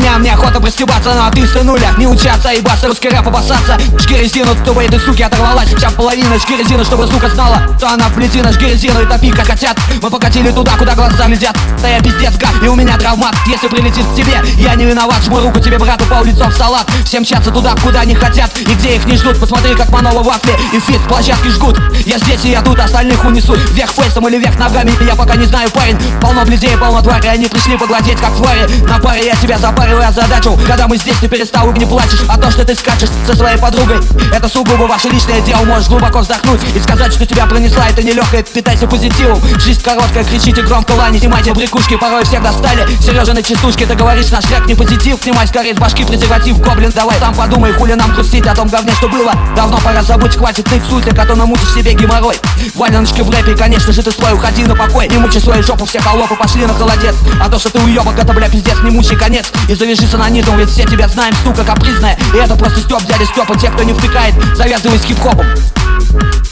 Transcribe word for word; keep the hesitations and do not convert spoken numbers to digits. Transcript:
меня, мне охота простебаться, но ты, сынуля, не учаться, ебаться, русский рэп обоссаться. Жги резину, чтобы этой суки оторвалась вся половина. Жги резину, чтобы сука знала, что она плетина. Жги резину и топи, как хотят. Мы покатили туда, куда глаза глядят. Да я пиздец, гад, и у меня травмат. Если прилетит к тебе, я не виноват. Жму руку тебе, брату, пол лицо в салат. Всем мчаться туда, куда не хотят и где их не ждут. Посмотри, как Манова вафли и фит площадки жгут. Я здесь и я тут, остальных унесу. Вверх фейсом или вверх ногами, я пока не знаю, парень. Полно людей, полно твари, они пришли поглазеть, как твари. На паре я тебя запариваю озадачу. Когда мы здесь, ты перестал и не плачешь. А то, что ты скачешь со своей подругой, это сугубо ваше личное дело. Можешь глубоко вздохнуть и сказать, что тебя пронесла эта нелегкая. Питайся позитивом, жизнь короткая, кричите громко, лани. Снимайте брякушки, порой всех достали. Сережа на частушке, ты говоришь, наш трек не позитив. Снимай скорее с башки презерватив, гоблин, давай там подумай, хули нам грустить о том говне, что было. Давно пора забыть, хватит ты суслик, а то намутишь себе геморрой. Валеночки в рэпе, конечно же ты свой, уходи на покой. Не мучай свою жопу, все холопы пошли на холодец. А то, что ты уебок, это, бля, пиздец, не мучай конец. И завяжи с анонизмом, ведь все тебя знаем, сука капризная. И это просто Стёп, дядя Стёпа, те, кто не втыкает, завязывай с хип-хопом.